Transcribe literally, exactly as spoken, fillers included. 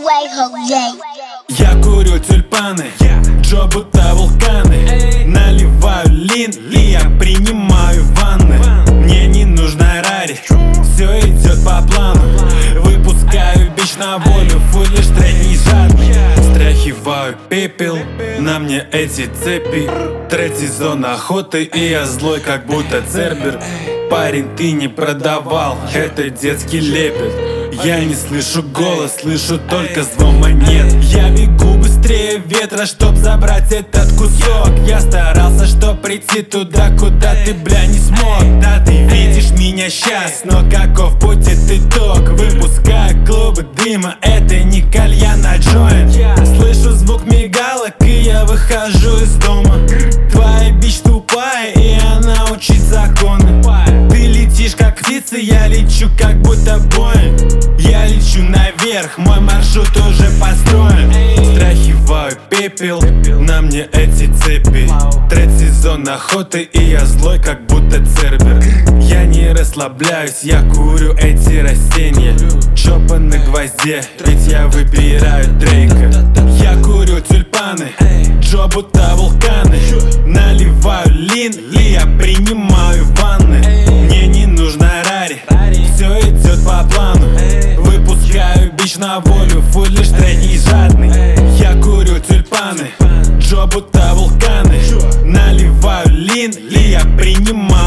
Я курю тюльпаны, Джо будто вулканы. Наливаю лин и я принимаю ванны. Мне не нужна Рари, все идет по плану. Выпускаю бич на волю, фуль лишь трек не жадный. Стряхиваю пепел, на мне эти цепи. Третий сезон охоты и я злой, как будто цербер. Парень, ты не продавал, это детский лепет. Я не слышу голос, слышу только звон монет. Я бегу быстрее ветра, чтоб забрать этот кусок. Я старался, чтоб прийти туда, куда ты, бля, не смог. Да, ты видишь меня щас, но каков будет итог? Выпускаю клубы дыма, это не кальян, а джойнт. Слышу звук мигалок, и я выхожу из дома. Твоя бич тупая, и она учит законы. Ты летишь как птица, я лечу как будто Боинг. Я лечу наверх, мой маршрут уже построен. Стряхиваю пепел, на мне эти цепи. Третий сезон охоты и я злой, как будто цербер. Я не расслабляюсь, я курю эти растения. Чопа на гвозде, ведь я выбираю Дрейка. Я курю тюльпаны, Джо будто вулканы. Наливаю лин и я принимаю ванны. Мне не нужна Рари, все идет по плану. Выпускаю бич на волю, фуль лишь трек не жадный. Я курю тюльпаны, Джо будто вулканы. Наливаю лин и я принимаю